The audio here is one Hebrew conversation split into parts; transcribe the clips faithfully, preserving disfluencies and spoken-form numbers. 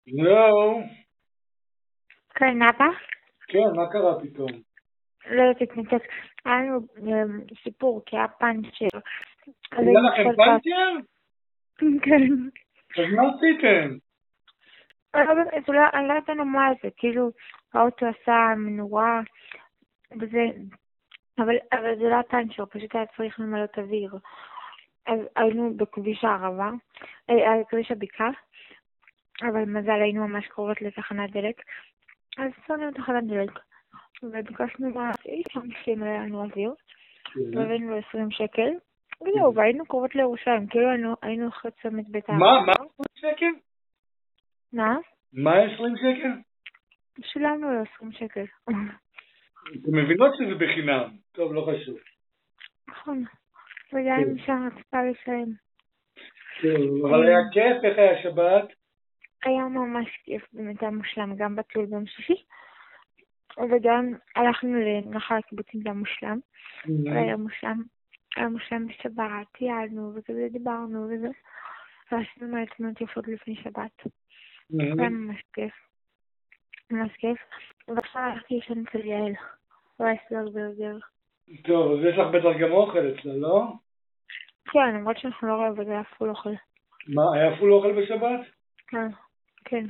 לא, כן, אבא? כן, מה קרה פתאום? לא תתנתק. היה לנו אמ, סיפור, כי היה פאנצ'ר. אז היה היינו לכם כל פעם... פנצ'ר? כן. אז מה עשיתם? אבל לא באמת, לא- אני לא ידענו מה זה, כאילו, האוטו עשה מנורה, וזה... אבל אבל זה לא היה פאנצ'ר, פשוט היה צריך למלא אוויר. אז היינו בכביש הערבה, אה, על כביש הבקעה, אבל מזל היינו ממש קרובות לתחנת דלק. אז עשינו לתחנת דלק, וביקשנו מהאיש שימלא לנו אוויר. והבאנו לו עשרים שקל, וזהו, והיינו קרובות לירושלים, כאילו היינו- היינו אחרי צומת בית מה? הערבה. מה עשרים שקל? מה? מה עשרים שקל? שילמנו לו עשרים שקל. אתם מבינות שזה בחינם. טוב, לא חשוב. נכון. וגם שם רצתה לשלם. טוב, אבל היה כיף, איך היה שבת? היה ממש כיף, באמת היה מושלם, גם בטיול ביום שישי, וגם הלכנו לנחל הקיבוצים, גם מושלם. היה מושלם, היה מושלם בשבת, טיילנו וכזה דיברנו וזה. ועשינו מלא תמונות יפות לפני שבת. היה ממש כיף. ממש כיף. ועכשיו הלכתי לישון אצל יעל. רייסלר ברגר. טוב, אז יש לך בטח גם אוכל אצלה, לא? כן, למרות שאנחנו לא רואים, וזה היה פול אוכל. מה, היה פול אוכל בשבת? כן, כן.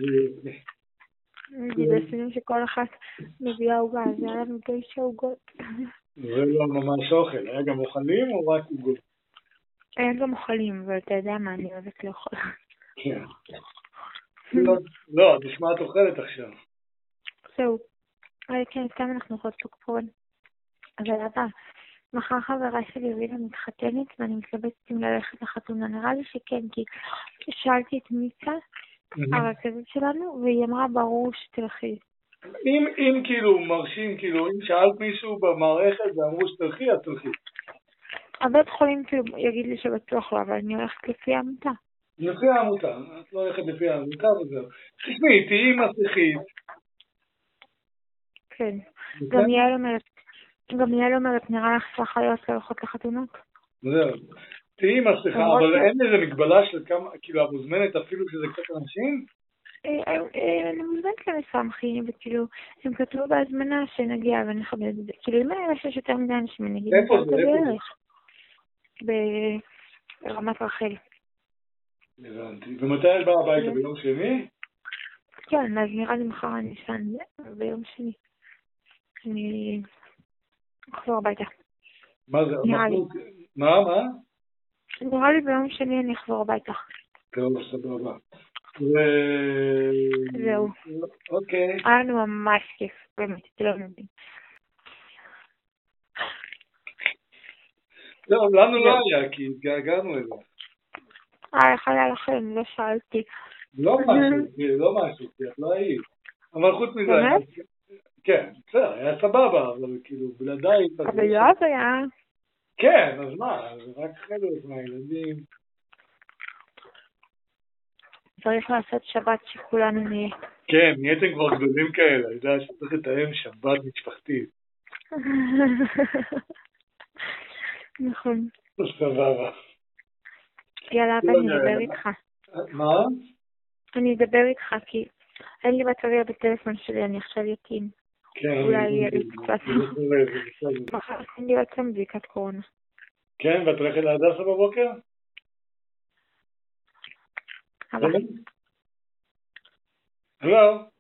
נגיד, עשינו שכל אחת מביאה עוגה, אז היה לנו תשע עוגות. זה לא ממש אוכל, היה גם אוכלים או רק עוגות? היה גם אוכלים, אבל אתה יודע מה, אני אוהבת לאכול. כן. לא, תשמע את אוכלת עכשיו. זהו. אבל כן, סתם אנחנו יכולות פוקפון. אבל אבא, מחר חברה שלי הבינה מתחתנת, ואני מתלבטת אם ללכת לחתונה. נראה לי שכן, כי שאלתי את מיצה, הרכזת שלנו, והיא אמרה ברור שתלכי. אם, אם כאילו מרשים, כאילו, אם שאלת מישהו במערכת ואמרו שתלכי, אז תלכי. הבית חולים כאילו יגיד לי שבטוח לא, אבל אני הולכת לפי העמותה. לפי העמותה, את לא הולכת לפי העמותה וזהו. תשמעי, תהיי מסכית. כן. גם יעל אומרת, גם יעל אומרת, נראה לך שהחיות לא הולכות לחתונות? זהו. תהיי מסכה, אבל אין איזה מגבלה של כמה, כאילו, את מוזמנת אפילו שזה קצת אנשים? אני מוזמנת למסמכים, וכאילו, הם כתבו בהזמנה שנגיע ונכבד את זה. כאילו, אם היה שיש יותר מדי אנשים, אני אגיד איפה זה? איפה זה? ברמת רחל. הבנתי. ומתי את באה הביתה? ביום שני? כן, אז נראה לי מחר אני אשן ביום שני. אני אחזור הביתה. מה זה? נראה לי. מה? מה? נראה לי ביום שני אני אחזור הביתה. טוב, סבבה. זהו. אוקיי. היה לנו ממש כיף, באמת, אתם לא מבינים. לא, לנו לא היה, כי התגעגענו אליו. אה, איך היה לכם? לא שאלתי. לא משהו, לא משהו, כי את לא היית. אבל חוץ מזה, באמת? כן, בסדר, היה סבבה, אבל כאילו, בלעדיי... אבל יואב היה... כן, אז מה, זה רק חלק מהילדים. צריך לעשות שבת שכולנו נהיה. כן, נהייתם כבר גדולים כאלה, אני יודע שצריך לתאם שבת משפחתית. נכון. סבבה. יאללה, אני אדבר איתך. מה? אני אדבר איתך, כי אין לי בטריה בטלפון שלי, אני עכשיו יתין. אולי יהיה לי קצת. מחר אין לי עוד פעם בדיקת קורונה. כן, ואת הולכת להדסה בבוקר? אבא. הלו?